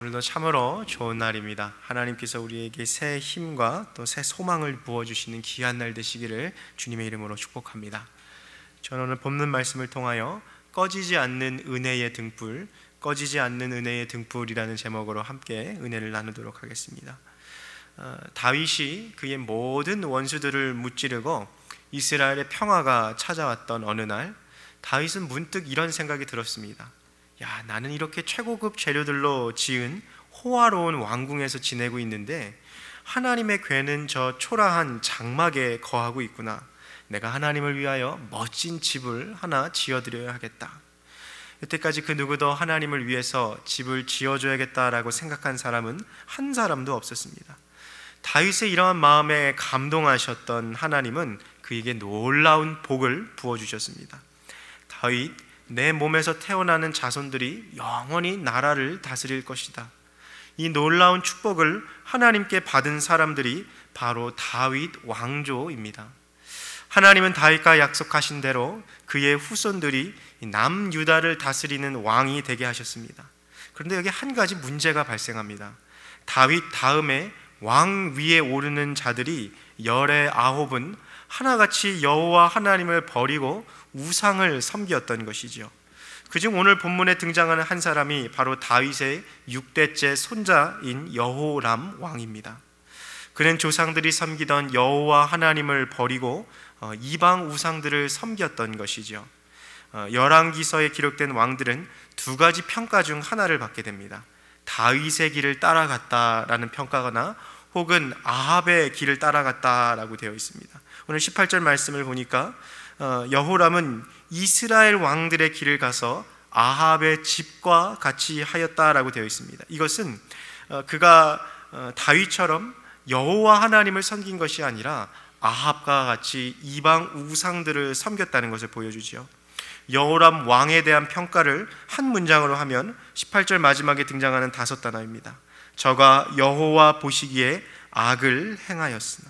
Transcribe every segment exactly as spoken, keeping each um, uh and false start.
오늘도 참으로 좋은 날입니다. 하나님께서 우리에게 새 힘과 또 새 소망을 부어주시는 귀한 날 되시기를 주님의 이름으로 축복합니다. 저는 오늘 본문 말씀을 통하여 꺼지지 않는 은혜의 등불, 꺼지지 않는 은혜의 등불이라는 제목으로 함께 은혜를 나누도록 하겠습니다. 어, 다윗이 그의 모든 원수들을 무찌르고 이스라엘의 평화가 찾아왔던 어느 날, 다윗은 문득 이런 생각이 들었습니다. 야, 나는 이렇게 최고급 재료들로 지은 호화로운 왕궁에서 지내고 있는데 하나님의 궤는 저 초라한 장막에 거하고 있구나. 내가 하나님을 위하여 멋진 집을 하나 지어드려야 하겠다. 여태까지 그 누구도 하나님을 위해서 집을 지어줘야겠다라고 생각한 사람은 한 사람도 없었습니다. 다윗의 이러한 마음에 감동하셨던 하나님은 그에게 놀라운 복을 부어주셨습니다. 다윗, 내 몸에서 태어나는 자손들이 영원히 나라를 다스릴 것이다. 이 놀라운 축복을 하나님께 받은 사람들이 바로 다윗 왕조입니다. 하나님은 다윗과 약속하신 대로 그의 후손들이 남유다를 다스리는 왕이 되게 하셨습니다. 그런데 여기 한 가지 문제가 발생합니다. 다윗 다음에 왕 위에 오르는 자들이 열의 아홉은 하나같이 여호와 하나님을 버리고 우상을 섬겼던 것이죠. 그중 오늘 본문에 등장하는 한 사람이 바로 다윗의 육대째 손자인 여호람 왕입니다. 그는 조상들이 섬기던 여호와 하나님을 버리고 이방 우상들을 섬겼던 것이죠. 열왕기서에 기록된 왕들은 두 가지 평가 중 하나를 받게 됩니다. 다윗의 길을 따라갔다라는 평가거나 혹은 아합의 길을 따라갔다라고 되어 있습니다. 오늘 십팔 절 말씀을 보니까 여호람은 이스라엘 왕들의 길을 가서 아합의 집과 같이 하였다라고 되어 있습니다. 이것은 그가 다윗처럼 여호와 하나님을 섬긴 것이 아니라 아합과 같이 이방 우상들을 섬겼다는 것을 보여주죠. 여호람 왕에 대한 평가를 한 문장으로 하면 십팔 절 마지막에 등장하는 다섯 단어입니다. 저가 여호와 보시기에 악을 행하였으나.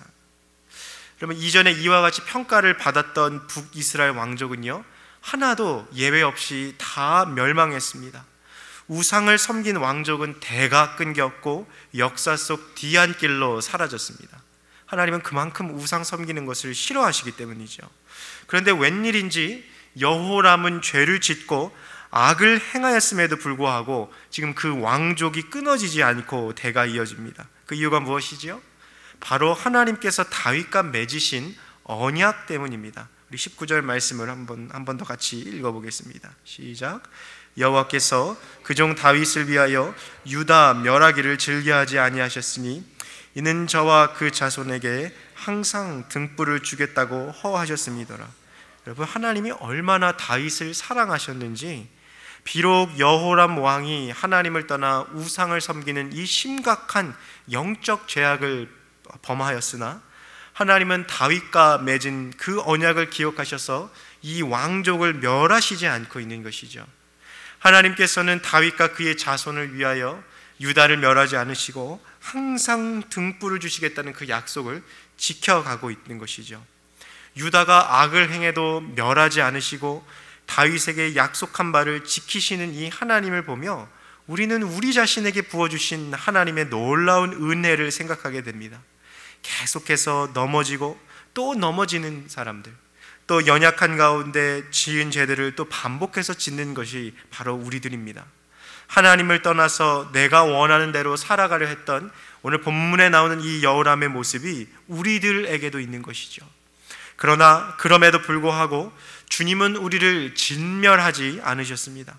그러면 이전에 이와 같이 평가를 받았던 북이스라엘 왕족은요, 하나도 예외 없이 다 멸망했습니다. 우상을 섬긴 왕족은 대가 끊겼고 역사 속 뒤안길로 사라졌습니다. 하나님은 그만큼 우상 섬기는 것을 싫어하시기 때문이죠. 그런데 웬일인지 여호람은 죄를 짓고 악을 행하였음에도 불구하고 지금 그 왕족이 끊어지지 않고 대가 이어집니다. 그 이유가 무엇이지요? 바로 하나님께서 다윗과 맺으신 언약 때문입니다. 우리 십구 절 말씀을 한번 한 번 더 같이 읽어보겠습니다. 시작. 여호와께서 그종 다윗을 위하여 유다 멸하기를 즐겨하지 아니하셨으니 이는 저와 그 자손에게 항상 등불을 주겠다고 허하셨음이더라. 여러분, 하나님이 얼마나 다윗을 사랑하셨는지, 비록 여호람 왕이 하나님을 떠나 우상을 섬기는 이 심각한 영적 죄악을 범하였으나 하나님은 다윗과 맺은 그 언약을 기억하셔서 이 왕족을 멸하시지 않고 있는 것이죠. 하나님께서는 다윗과 그의 자손을 위하여 유다를 멸하지 않으시고 항상 등불을 주시겠다는 그 약속을 지켜가고 있는 것이죠. 유다가 악을 행해도 멸하지 않으시고 다윗에게 약속한 바를 지키시는 이 하나님을 보며 우리는 우리 자신에게 부어주신 하나님의 놀라운 은혜를 생각하게 됩니다. 계속해서 넘어지고 또 넘어지는 사람들, 또 연약한 가운데 지은 죄들을 또 반복해서 짓는 것이 바로 우리들입니다. 하나님을 떠나서 내가 원하는 대로 살아가려 했던 오늘 본문에 나오는 이 여호람의 모습이 우리들에게도 있는 것이죠. 그러나 그럼에도 불구하고 주님은 우리를 진멸하지 않으셨습니다.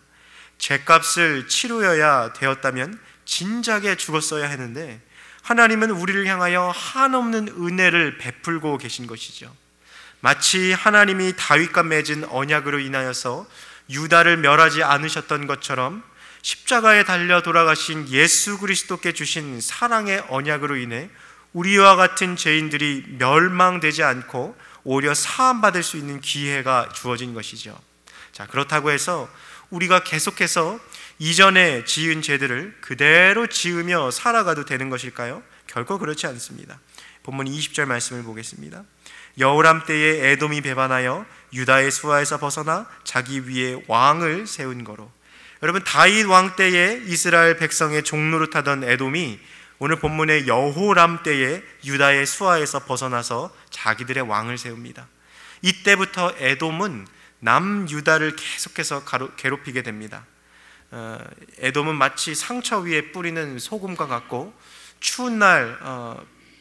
죄값을 치루어야 되었다면 진작에 죽었어야 했는데 하나님은 우리를 향하여 한없는 은혜를 베풀고 계신 것이죠. 마치 하나님이 다윗과 맺은 언약으로 인하여서 유다를 멸하지 않으셨던 것처럼 십자가에 달려 돌아가신 예수 그리스도께 주신 사랑의 언약으로 인해 우리와 같은 죄인들이 멸망되지 않고 오히려 사함받을 수 있는 기회가 주어진 것이죠. 자, 그렇다고 해서 우리가 계속해서 이전에 지은 죄들을 그대로 지으며 살아가도 되는 것일까요? 결코 그렇지 않습니다. 본문 이십 절 말씀을 보겠습니다. 여호람 때에 에돔이 배반하여 유다의 수하에서 벗어나 자기 위에 왕을 세운 거로. 여러분, 다윗 왕 때에 이스라엘 백성의 종노릇하던 에돔이 오늘 본문의 여호람 때에 유다의 수하에서 벗어나서 자기들의 왕을 세웁니다. 이때부터 에돔은 남유다를 계속해서 괴롭히게 됩니다. 어, 에돔은 마치 상처 위에 뿌리는 소금과 같고 추운 날 어,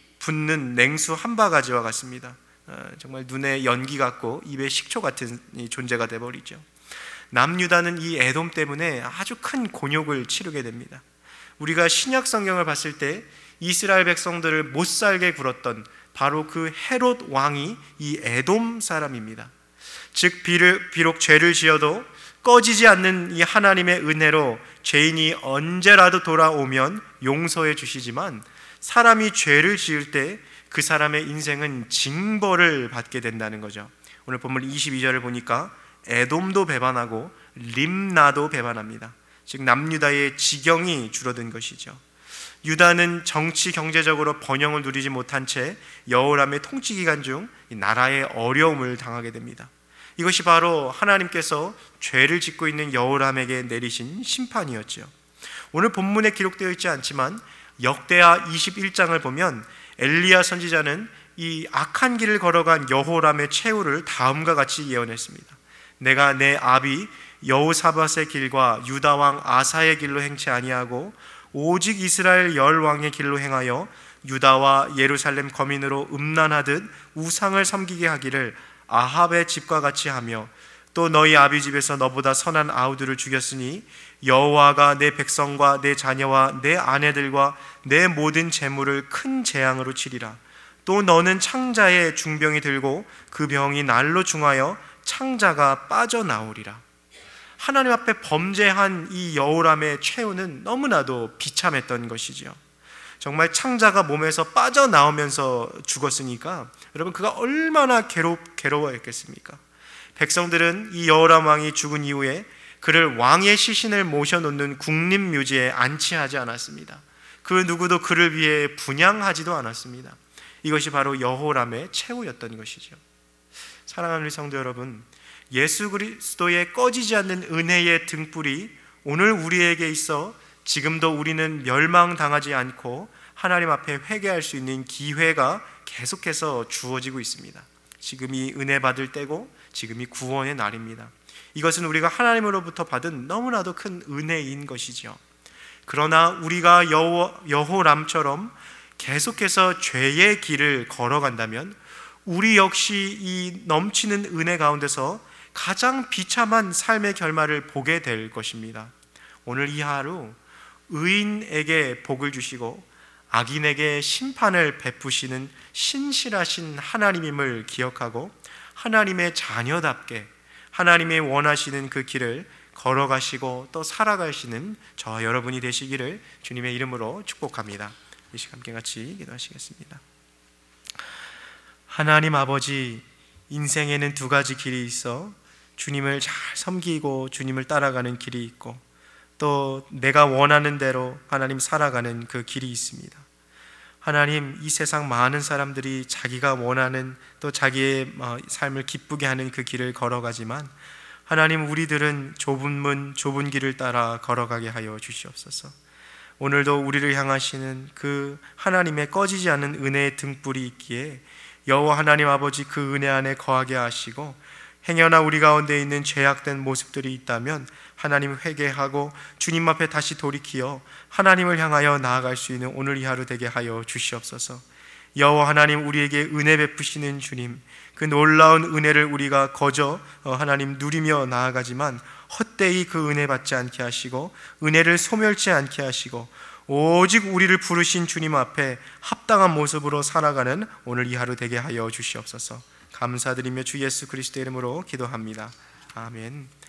붓는 냉수 한 바가지와 같습니다. 어, 정말 눈에 연기 같고 입에 식초 같은 존재가 되어버리죠. 남유다는 이 에돔 때문에 아주 큰 곤욕을 치르게 됩니다. 우리가 신약 성경을 봤을 때 이스라엘 백성들을 못살게 굴었던 바로 그 헤롯 왕이 이 에돔 사람입니다. 즉 비록 죄를 지어도 꺼지지 않는 이 하나님의 은혜로 죄인이 언제라도 돌아오면 용서해 주시지만, 사람이 죄를 지을 때 그 사람의 인생은 징벌을 받게 된다는 거죠. 오늘 본문 이십이 절을 보니까 에돔도 배반하고 림나도 배반합니다. 즉 남유다의 지경이 줄어든 것이죠. 유다는 정치 경제적으로 번영을 누리지 못한 채 여호람의 통치 기간 중 나라의 어려움을 당하게 됩니다. 이것이 바로 하나님께서 죄를 짓고 있는 여호람에게 내리신 심판이었죠. 오늘 본문에 기록되어 있지 않지만 역대하 이십일 장을 보면 엘리야 선지자는 이 악한 길을 걸어간 여호람의 최후를 다음과 같이 예언했습니다. 내가 내 아비 여호사밧의 길과 유다 왕 아사의 길로 행치 아니하고 오직 이스라엘 열 왕의 길로 행하여 유다와 예루살렘 거민으로 음란하듯 우상을 섬기게 하기를 아합의 집과 같이 하며, 또 너희 아비 집에서 너보다 선한 아우들을 죽였으니 여호와가 내 백성과 내 자녀와 내 아내들과 내 모든 재물을 큰 재앙으로 치리라. 또 너는 창자의 중병이 들고 그 병이 날로 중하여 창자가 빠져나오리라. 하나님 앞에 범죄한 이 여호람의 최후는 너무나도 비참했던 것이지요. 정말 창자가 몸에서 빠져나오면서 죽었으니까 여러분, 그가 얼마나 괴롭, 괴로워했겠습니까? 백성들은 이 여호람 왕이 죽은 이후에 그를 왕의 시신을 모셔놓는 국립묘지에 안치하지 않았습니다. 그 누구도 그를 위해 분향하지도 않았습니다. 이것이 바로 여호람의 최후였던 것이죠. 사랑하는 우리 성도 여러분, 예수 그리스도의 꺼지지 않는 은혜의 등불이 오늘 우리에게 있어 지금도 우리는 멸망당하지 않고 하나님 앞에 회개할 수 있는 기회가 계속해서 주어지고 있습니다. 지금이 은혜 받을 때고 지금이 구원의 날입니다. 이것은 우리가 하나님으로부터 받은 너무나도 큰 은혜인 것이죠. 그러나 우리가 여호, 여호람처럼 계속해서 죄의 길을 걸어간다면 우리 역시 이 넘치는 은혜 가운데서 가장 비참한 삶의 결말을 보게 될 것입니다. 오늘 이 하루 의인에게 복을 주시고 악인에게 심판을 베푸시는 신실하신 하나님임을 기억하고 하나님의 자녀답게 하나님의 원하시는 그 길을 걸어가시고 또 살아가시는 저와 여러분이 되시기를 주님의 이름으로 축복합니다. 이 시간 함께 같이 기도하시겠습니다. 하나님 아버지, 인생에는 두 가지 길이 있어 주님을 잘 섬기고 주님을 따라가는 길이 있고, 또 내가 원하는 대로 하나님 살아가는 그 길이 있습니다. 하나님, 이 세상 많은 사람들이 자기가 원하는 또 자기의 삶을 기쁘게 하는 그 길을 걸어가지만 하나님, 우리들은 좁은 문 좁은 길을 따라 걸어가게 하여 주시옵소서. 오늘도 우리를 향하시는 그 하나님의 꺼지지 않는 은혜의 등불이 있기에 여호와 하나님 아버지, 그 은혜 안에 거하게 하시고 행여나 우리 가운데 있는 죄악된 모습들이 있다면 하나님 회개하고 주님 앞에 다시 돌이키어 하나님을 향하여 나아갈 수 있는 오늘 이 하루 되게 하여 주시옵소서. 여호와 하나님, 우리에게 은혜 베푸시는 주님, 그 놀라운 은혜를 우리가 거저 하나님 누리며 나아가지만 헛되이 그 은혜 받지 않게 하시고 은혜를 소멸치 않게 하시고 오직 우리를 부르신 주님 앞에 합당한 모습으로 살아가는 오늘 이 하루 되게 하여 주시옵소서. 감사드리며 주 예수 그리스도의 이름으로 기도합니다. 아멘.